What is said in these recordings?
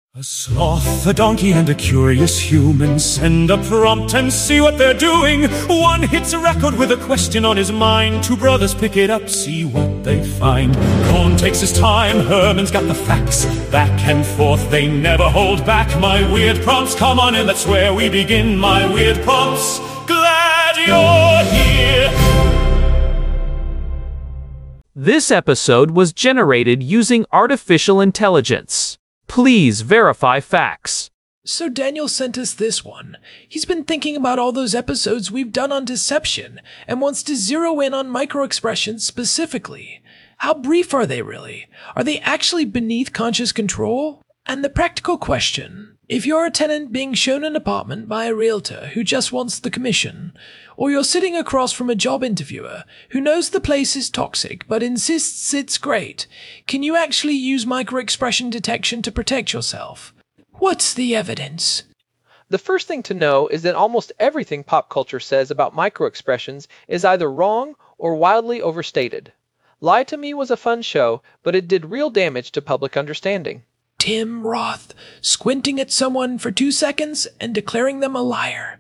A sloth, a donkey, and a curious human send a prompt and see what they're doing. One hits a record with a question on his mind. Two brothers pick it up, see what they find. Cohn takes his time, Herman's got the facts. Back and forth, they never hold back. My weird prompts, come on in, that's where we begin. My weird prompts, glad you're here. This episode was generated using artificial intelligence. Please verify facts. So Daniel sent us this one. He's been thinking about all those episodes we've done on deception and wants to zero in on microexpressions specifically. How brief are they really? Are they actually beneath conscious control? And the practical question, if you're a tenant being shown an apartment by a realtor who just wants the commission, or you're sitting across from a job interviewer who knows the place is toxic but insists it's great, can you actually use microexpression detection to protect yourself? What's the evidence? The first thing to know is that almost everything pop culture says about microexpressions is either wrong or wildly overstated. Lie to Me was a fun show, but it did real damage to public understanding. Tim Roth, squinting at someone for 2 seconds and declaring them a liar.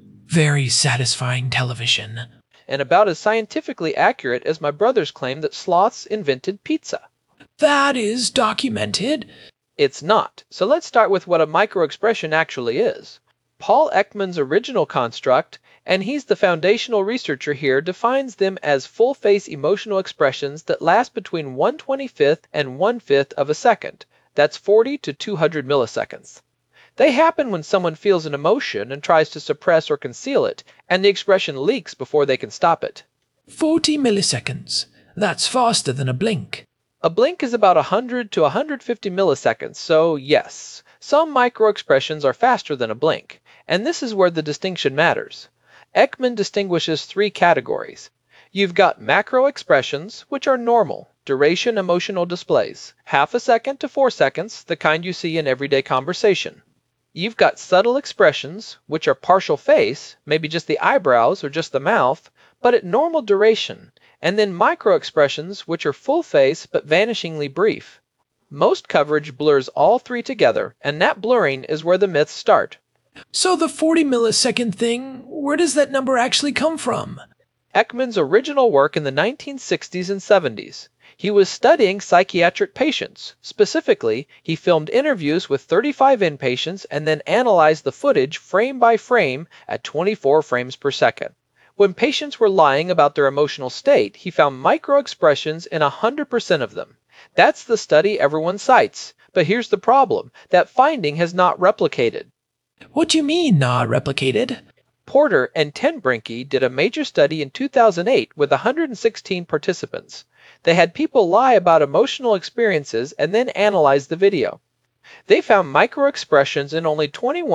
Very satisfying television. And about as scientifically accurate as my brother's claim that sloths invented pizza. That is documented. It's not. So let's start with what a microexpression actually is. Paul Ekman's original construct, and he's the foundational researcher here, defines them as full-face emotional expressions that last between 1/25th and 1/5 of a second. That's 40 to 200 milliseconds. They happen when someone feels an emotion and tries to suppress or conceal it, and the expression leaks before they can stop it. 40 milliseconds. That's faster than a blink. A blink is about 100 to 150 milliseconds, so yes, some microexpressions are faster than a blink, and this is where the distinction matters. Ekman distinguishes 3 categories. You've got macro expressions, which are normal, duration emotional displays, 1/2 second to 4 seconds, the kind you see in everyday conversation. You've got subtle expressions, which are partial face, maybe just the eyebrows or just the mouth, but at normal duration, and then micro expressions, which are full face but vanishingly brief. Most coverage blurs all 3 together, and that blurring is where the myths start. So the 40 millisecond thing, where does that number actually come from? Ekman's original work in the 1960s and 70s. He was studying psychiatric patients. Specifically, he filmed interviews with 35 inpatients and then analyzed the footage frame by frame at 24 frames per second. When patients were lying about their emotional state, he found microexpressions in 100% of them. That's the study everyone cites. But here's the problem. That finding has not replicated. What do you mean, not replicated? Porter and Tenbrinke did a major study in 2008 with 116 participants. They had people lie about emotional experiences and then analyze the video. They found microexpressions in only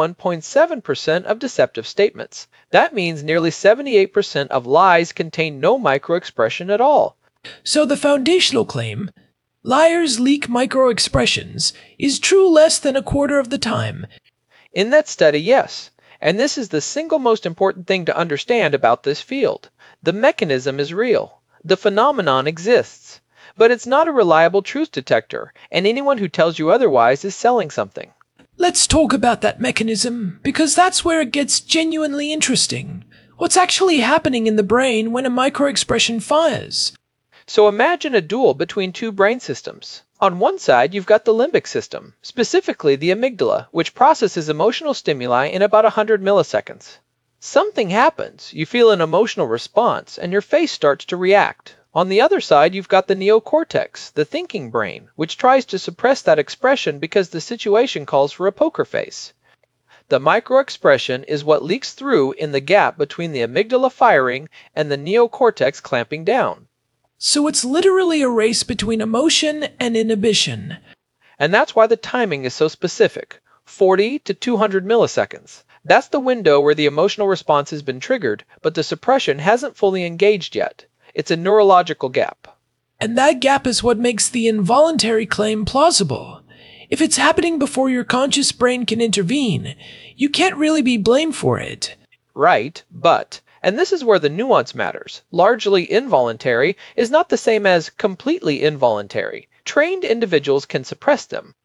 21.7% of deceptive statements. That means nearly 78% of lies contain no microexpression at all. So the foundational claim, liars leak microexpressions, is true less than a quarter of the time. In that study, yes. And this is the single most important thing to understand about this field. The mechanism is real. The phenomenon exists. But it's not a reliable truth detector, and anyone who tells you otherwise is selling something. Let's talk about that mechanism, because that's where it gets genuinely interesting. What's actually happening in the brain when a microexpression fires? So imagine a duel between 2 brain systems. On one side, you've got the limbic system, specifically the amygdala, which processes emotional stimuli in about 100 milliseconds. Something happens, you feel an emotional response, and your face starts to react. On the other side, you've got the neocortex, the thinking brain, which tries to suppress that expression because the situation calls for a poker face. The microexpression is what leaks through in the gap between the amygdala firing and the neocortex clamping down. So it's literally a race between emotion and inhibition. And that's why the timing is so specific, 40 to 200 milliseconds. That's the window where the emotional response has been triggered, but the suppression hasn't fully engaged yet. It's a neurological gap. And that gap is what makes the involuntary claim plausible. If it's happening before your conscious brain can intervene, you can't really be blamed for it. Right, but, and this is where the nuance matters, largely involuntary is not the same as completely involuntary. Trained individuals can suppress them.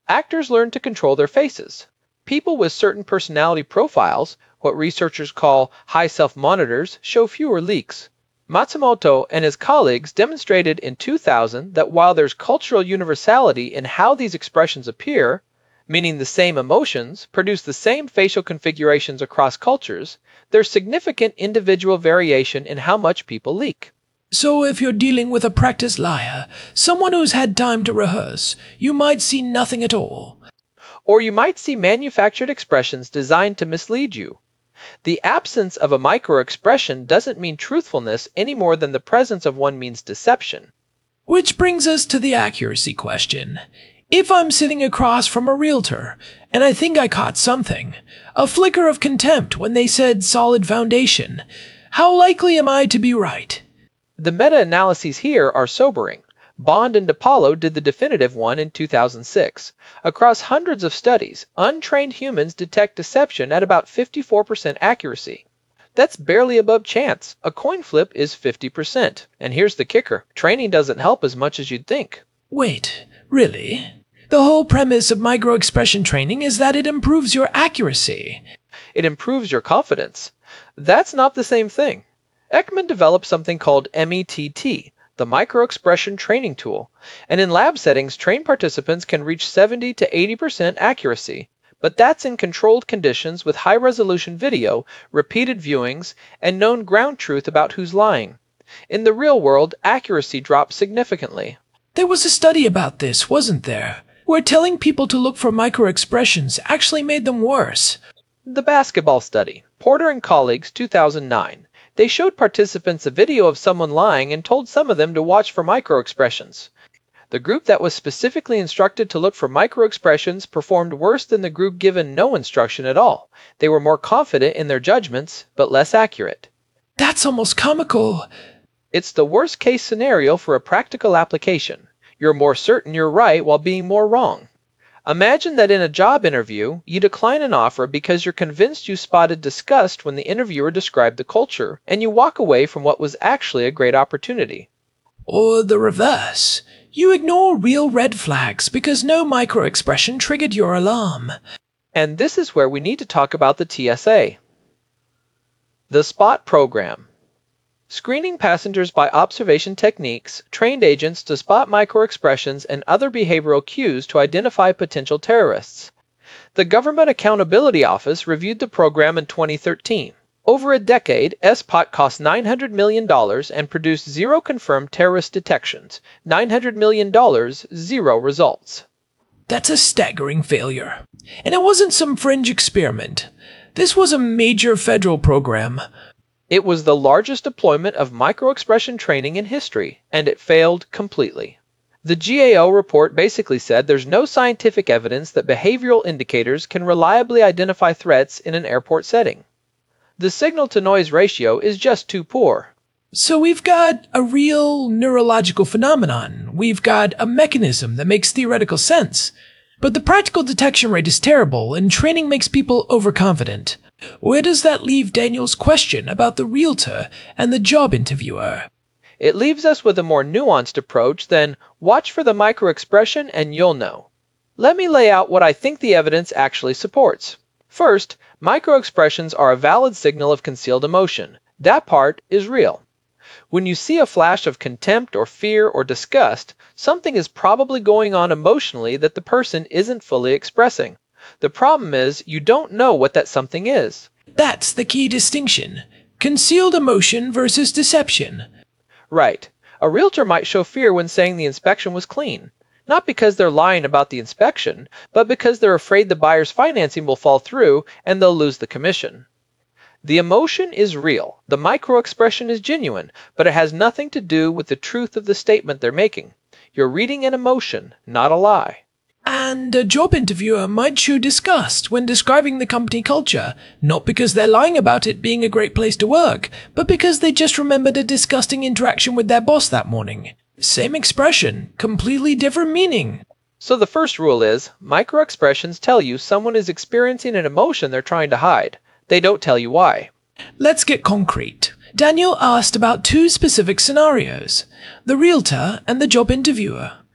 Actors learn to control their faces. People with certain personality profiles, what researchers call high self-monitors, show fewer leaks. Matsumoto and his colleagues demonstrated in 2000 that while there's cultural universality in how these expressions appear, meaning the same emotions produce the same facial configurations across cultures, there's significant individual variation in how much people leak. So if you're dealing with a practiced liar, someone who's had time to rehearse, you might see nothing at all. Or you might see manufactured expressions designed to mislead you. The absence of a microexpression doesn't mean truthfulness any more than the presence of one means deception. Which brings us to the accuracy question. If I'm sitting across from a realtor, and I think I caught something, a flicker of contempt when they said solid foundation, how likely am I to be right? The meta-analyses here are sobering. Bond and DiPaolo did the definitive one in 2006. Across hundreds of studies, untrained humans detect deception at about 54% accuracy. That's barely above chance. A coin flip is 50%. And here's the kicker. Training doesn't help as much as you'd think. Wait, really? The whole premise of microexpression training is that it improves your accuracy. It improves your confidence. That's not the same thing. Ekman developed something called METT, the Microexpression Training Tool, and in lab settings, trained participants can reach 70 to 80% accuracy. But that's in controlled conditions with high-resolution video, repeated viewings, and known ground truth about who's lying. In the real world, accuracy drops significantly. There was a study about this, wasn't there? Where telling people to look for microexpressions actually made them worse. The basketball study, Porter and colleagues, 2009. They showed participants a video of someone lying and told some of them to watch for microexpressions. The group that was specifically instructed to look for microexpressions performed worse than the group given no instruction at all. They were more confident in their judgments, but less accurate. That's almost comical. It's the worst-case scenario for a practical application. You're more certain you're right while being more wrong. Imagine that in a job interview, you decline an offer because you're convinced you spotted disgust when the interviewer described the culture, and you walk away from what was actually a great opportunity. Or the reverse. You ignore real red flags because no microexpression triggered your alarm. And this is where we need to talk about the TSA. The SPOT program. Screening passengers by observation techniques trained agents to spot microexpressions and other behavioral cues to identify potential terrorists. The Government Accountability Office reviewed the program in 2013. Over a decade, SPOT cost $900 million and produced 0 confirmed terrorist detections. $900 million, 0 results. That's a staggering failure. And it wasn't some fringe experiment. This was a major federal program. It was the largest deployment of microexpression training in history, and it failed completely. The GAO report basically said there's no scientific evidence that behavioral indicators can reliably identify threats in an airport setting. The signal-to-noise ratio is just too poor. So we've got a real neurological phenomenon. We've got a mechanism that makes theoretical sense. But the practical detection rate is terrible, and training makes people overconfident. Where does that leave Daniel's question about the realtor and the job interviewer? It leaves us with a more nuanced approach than watch for the microexpression and you'll know. Let me lay out what I think the evidence actually supports. First, microexpressions are a valid signal of concealed emotion. That part is real. When you see a flash of contempt or fear or disgust, something is probably going on emotionally that the person isn't fully expressing. The problem is you don't know what that something is. That's the key distinction. Concealed emotion versus deception. Right. A realtor might show fear when saying the inspection was clean. Not because they're lying about the inspection, but because they're afraid the buyer's financing will fall through and they'll lose the commission. The emotion is real. The microexpression is genuine, but it has nothing to do with the truth of the statement they're making. You're reading an emotion, not a lie. And a job interviewer might show disgust when describing the company culture, not because they're lying about it being a great place to work, but because they just remembered a disgusting interaction with their boss that morning. Same expression, completely different meaning. So the first rule is, microexpressions tell you someone is experiencing an emotion they're trying to hide. They don't tell you why. Let's get concrete. Daniel asked about 2 specific scenarios, the realtor and the job interviewer.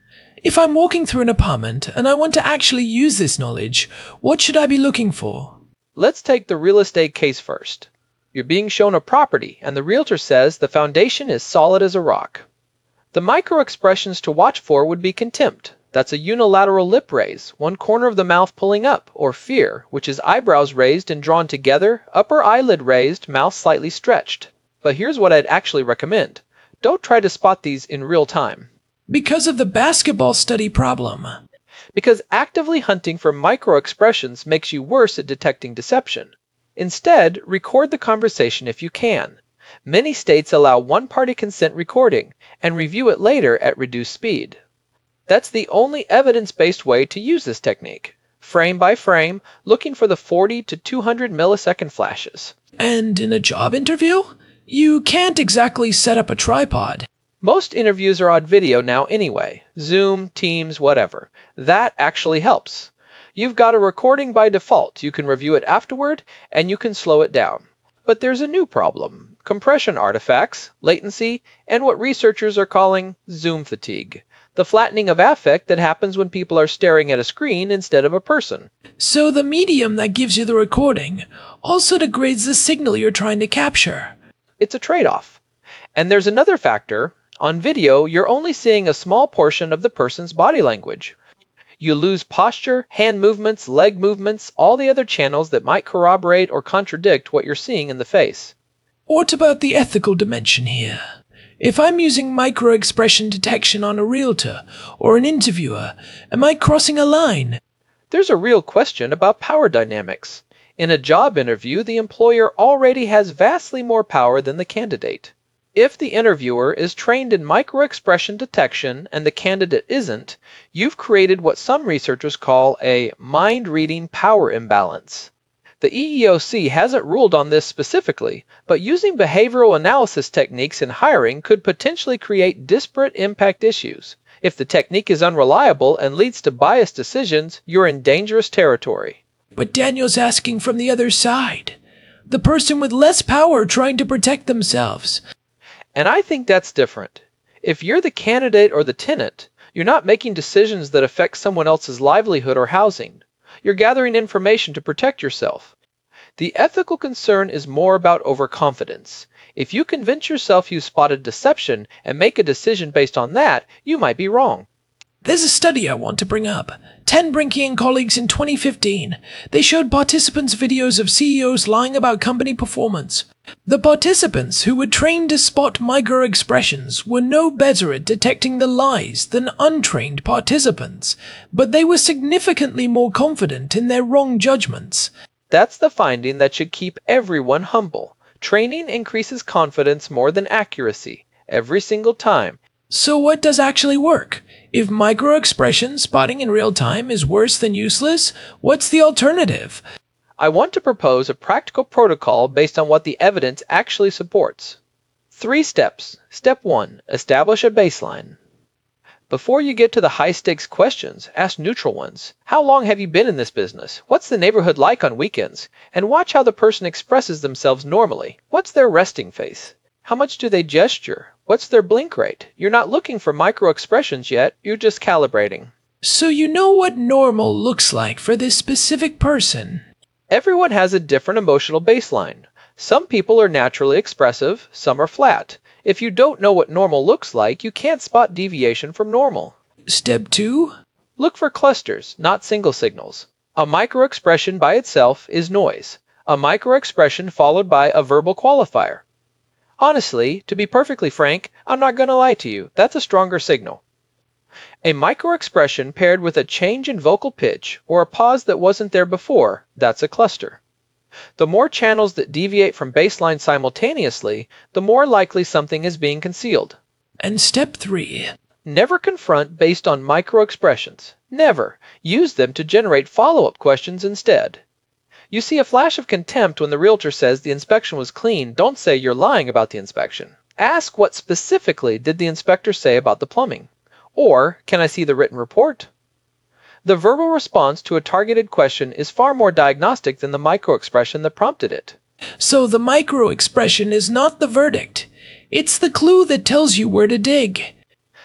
If I'm walking through an apartment and I want to actually use this knowledge, what should I be looking for? Let's take the real estate case first. You're being shown a property, and the realtor says the foundation is solid as a rock. The micro-expressions to watch for would be contempt. That's a unilateral lip raise, one corner of the mouth pulling up, or fear, which is eyebrows raised and drawn together, upper eyelid raised, mouth slightly stretched. But here's what I'd actually recommend. Don't try to spot these in real time. Because of the basketball study problem. Because actively hunting for micro-expressions makes you worse at detecting deception. Instead, record the conversation if you can. Many states allow one-party consent recording and review it later at reduced speed. That's the only evidence-based way to use this technique, frame by frame, looking for the 40 to 200 millisecond flashes. And in a job interview? You can't exactly set up a tripod. Most interviews are on video now anyway, Zoom, Teams, whatever. That actually helps. You've got a recording by default, you can review it afterward, and you can slow it down. But there's a new problem: compression artifacts, latency, and what researchers are calling Zoom fatigue. The flattening of affect that happens when people are staring at a screen instead of a person. So the medium that gives you the recording also degrades the signal you're trying to capture. It's a trade-off. And there's another factor. On video, you're only seeing a small portion of the person's body language. You lose posture, hand movements, leg movements, all the other channels that might corroborate or contradict what you're seeing in the face. What about the ethical dimension here? If I'm using micro-expression detection on a realtor or an interviewer, am I crossing a line? There's a real question about power dynamics. In a job interview, the employer already has vastly more power than the candidate. If the interviewer is trained in micro-expression detection and the candidate isn't, you've created what some researchers call a mind-reading power imbalance. The EEOC hasn't ruled on this specifically, but using behavioral analysis techniques in hiring could potentially create disparate impact issues. If the technique is unreliable and leads to biased decisions, you're in dangerous territory. But Daniel's asking from the other side. The person with less power trying to protect themselves. And I think that's different. If you're the candidate or the tenant, you're not making decisions that affect someone else's livelihood or housing. You're gathering information to protect yourself. The ethical concern is more about overconfidence. If you convince yourself you spotted deception and make a decision based on that, you might be wrong. There's a study I want to bring up. Ten Brinke and colleagues in 2015. They showed participants videos of CEOs lying about company performance. The participants, who were trained to spot micro-expressions, were no better at detecting the lies than untrained participants, but they were significantly more confident in their wrong judgments. That's the finding that should keep everyone humble. Training increases confidence more than accuracy, every single time. So what does actually work? If micro-expression spotting in real time is worse than useless, what's the alternative? I want to propose a practical protocol based on what the evidence actually supports. 3 steps. Step 1. Establish a baseline. Before you get to the high-stakes questions, ask neutral ones. How long have you been in this business? What's the neighborhood like on weekends? And watch how the person expresses themselves normally. What's their resting face? How much do they gesture? What's their blink rate? You're not looking for micro-expressions yet, you're just calibrating. So you know what normal looks like for this specific person. Everyone has a different emotional baseline. Some people are naturally expressive, some are flat. If you don't know what normal looks like, you can't spot deviation from normal. Step 2? Look for clusters, not single signals. A microexpression by itself is noise. A microexpression followed by a verbal qualifier. Honestly, to be perfectly frank, I'm not going to lie to you, that's a stronger signal. A microexpression paired with a change in vocal pitch or a pause that wasn't there before, that's a cluster. The more channels that deviate from baseline simultaneously, the more likely something is being concealed. And step 3. Never confront based on microexpressions. Never. Use them to generate follow-up questions instead. You see a flash of contempt when the realtor says the inspection was clean. Don't say you're lying about the inspection. Ask what specifically did the inspector say about the plumbing. Or, can I see the written report? The verbal response to a targeted question is far more diagnostic than the microexpression that prompted it. So the micro-expression is not the verdict. It's the clue that tells you where to dig.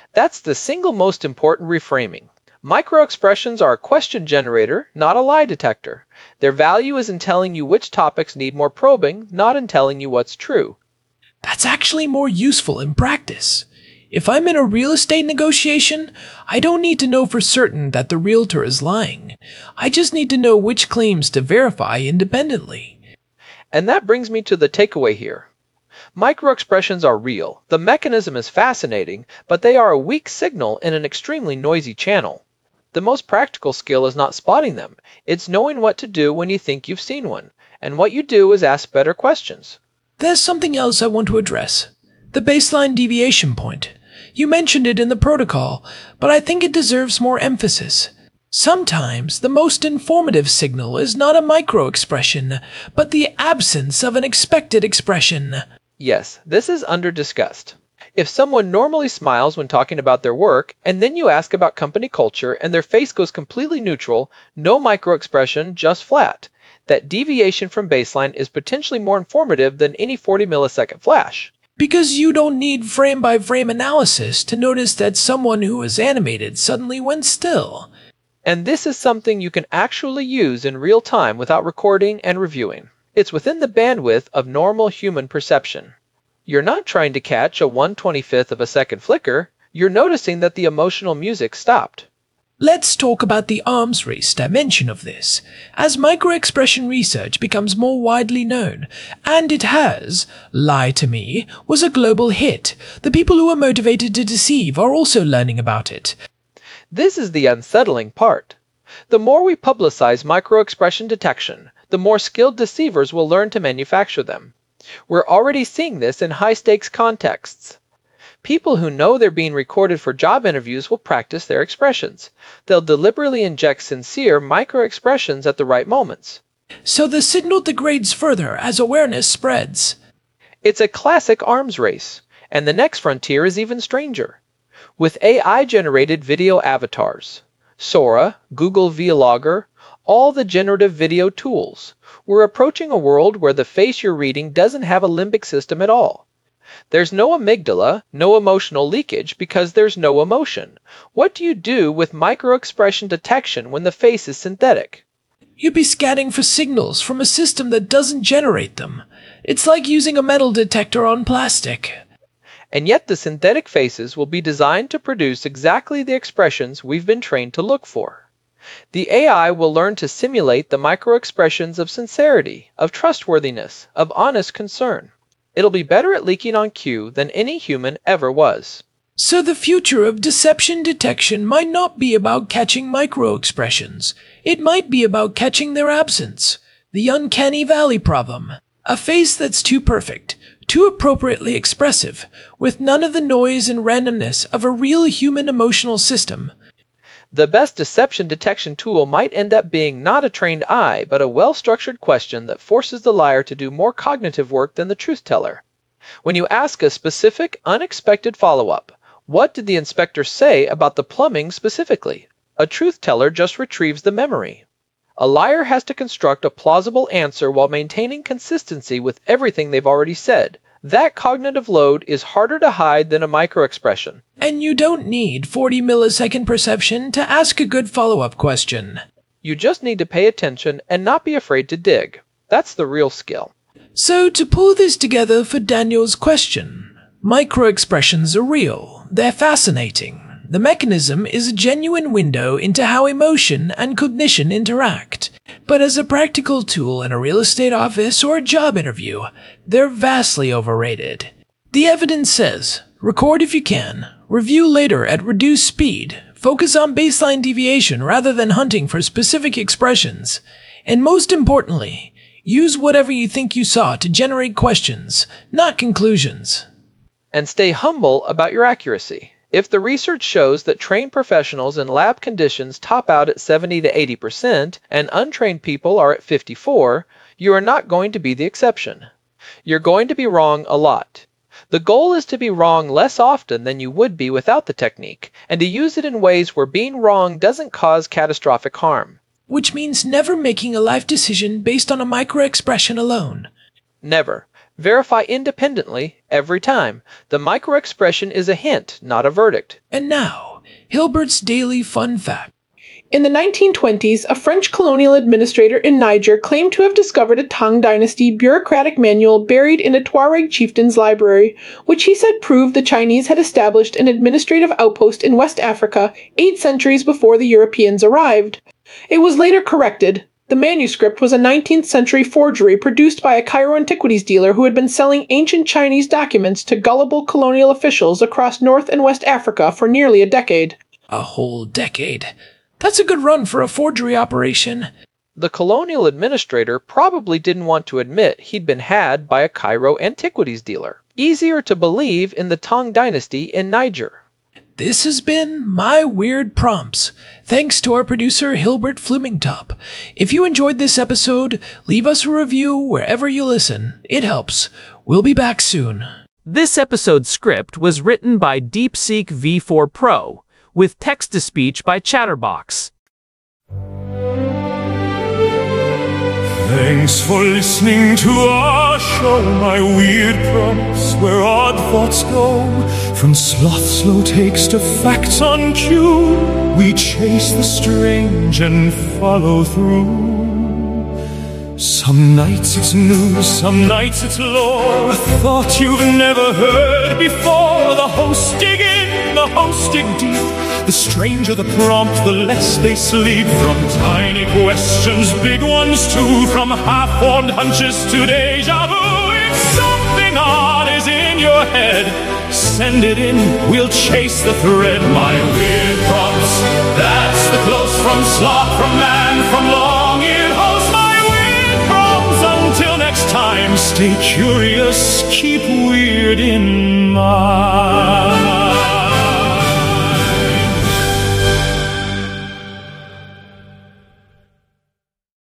That's the single most important reframing. Microexpressions are a question generator, not a lie detector. Their value is in telling you which topics need more probing, not in telling you what's true. That's actually more useful in practice. If I'm in a real estate negotiation, I don't need to know for certain that the realtor is lying. I just need to know which claims to verify independently. And that brings me to the takeaway here. Microexpressions are real. The mechanism is fascinating, but they are a weak signal in an extremely noisy channel. The most practical skill is not spotting them. It's knowing what to do when you think you've seen one. And what you do is ask better questions. There's something else I want to address. The baseline deviation point. You mentioned it in the protocol, but I think it deserves more emphasis. Sometimes the most informative signal is not a microexpression, but the absence of an expected expression. Yes, this is under-discussed. If someone normally smiles when talking about their work, and then you ask about company culture and their face goes completely neutral, no microexpression, just flat, that deviation from baseline is potentially more informative than any 40-millisecond flash. Because you don't need frame-by-frame analysis to notice that someone who was animated suddenly went still. And this is something you can actually use in real time without recording and reviewing. It's within the bandwidth of normal human perception. You're not trying to catch a 1/25th of a second flicker. You're noticing that the emotional music stopped. Let's talk about the arms race dimension of this. As microexpression research becomes more widely known, and it has, Lie to Me was a global hit. The people who are motivated to deceive are also learning about it. This is the unsettling part. The more we publicize microexpression detection, the more skilled deceivers will learn to manufacture them. We're already seeing this in high-stakes contexts. People who know they're being recorded for job interviews will practice their expressions. They'll deliberately inject sincere micro-expressions at the right moments. So the signal degrades further as awareness spreads. It's a classic arms race, and the next frontier is even stranger. With AI-generated video avatars, Sora, Google Vlogger, all the generative video tools, we're approaching a world where the face you're reading doesn't have a limbic system at all. There's no amygdala, no emotional leakage because there's no emotion. What do you do with microexpression detection when the face is synthetic? You'd be scanning for signals from a system that doesn't generate them. It's like using a metal detector on plastic. And yet the synthetic faces will be designed to produce exactly the expressions we've been trained to look for. The AI will learn to simulate the microexpressions of sincerity, of trustworthiness, of honest concern. It'll be better at leaking on cue than any human ever was. So the future of deception detection might not be about catching microexpressions. It might be about catching their absence. The uncanny valley problem. A face that's too perfect, too appropriately expressive, with none of the noise and randomness of a real human emotional system. The best deception detection tool might end up being not a trained eye, but a well-structured question that forces the liar to do more cognitive work than the truth teller. When you ask a specific, unexpected follow-up, what did the inspector say about the plumbing specifically? A truth teller just retrieves the memory. A liar has to construct a plausible answer while maintaining consistency with everything they've already said. That cognitive load is harder to hide than a microexpression. And you don't need 40-millisecond perception to ask a good follow-up question. You just need to pay attention and not be afraid to dig. That's the real skill. So to pull this together for Daniel's question, microexpressions are real. They're fascinating. The mechanism is a genuine window into how emotion and cognition interact. But as a practical tool in a real estate office or a job interview, they're vastly overrated. The evidence says, record if you can, review later at reduced speed, focus on baseline deviation rather than hunting for specific expressions, and most importantly, use whatever you think you saw to generate questions, not conclusions. And stay humble about your accuracy. If the research shows that trained professionals in lab conditions top out at 70 to 80% and untrained people are at 54, you are not going to be the exception. You're going to be wrong a lot. The goal is to be wrong less often than you would be without the technique, and to use it in ways where being wrong doesn't cause catastrophic harm. Which means never making a life decision based on a microexpression alone. Never. Verify independently every time. The microexpression is a hint, not a verdict. And now, Hilbert's Daily Fun Fact. In the 1920s, a French colonial administrator in Niger claimed to have discovered a Tang Dynasty bureaucratic manual buried in a Tuareg chieftain's library, which he said proved the Chinese had established an administrative outpost in West Africa 8 centuries before the Europeans arrived. It was later corrected. The manuscript was a 19th century forgery produced by a Cairo antiquities dealer who had been selling ancient Chinese documents to gullible colonial officials across North and West Africa for nearly a decade. A whole decade. That's a good run for a forgery operation. The colonial administrator probably didn't want to admit he'd been had by a Cairo antiquities dealer. Easier to believe in the Tang Dynasty in Niger. This has been My Weird Prompts. Thanks to our producer, Hilbert Flumingtop. If you enjoyed this episode, leave us a review wherever you listen. It helps. We'll be back soon. This episode's script was written by DeepSeek V4 Pro, with text-to-speech by Chatterbox. Thanks for listening to our show, My Weird Prompts, where odd thoughts go. From sloth slow takes to facts on cue, we chase the strange and follow through. Some nights it's news, some nights it's lore, a thought you've never heard before. The hosts dig in, the hosts dig deep. The stranger the prompt, the less they sleep. From tiny questions, big ones too. From half-formed hunches to deja vu. If something odd is in your head, send it in, we'll chase the thread. My Weird Prompts, that's the close from sloth, from man, from long-eared host. My Weird Prompts, until next time, stay curious, keep weird in mind.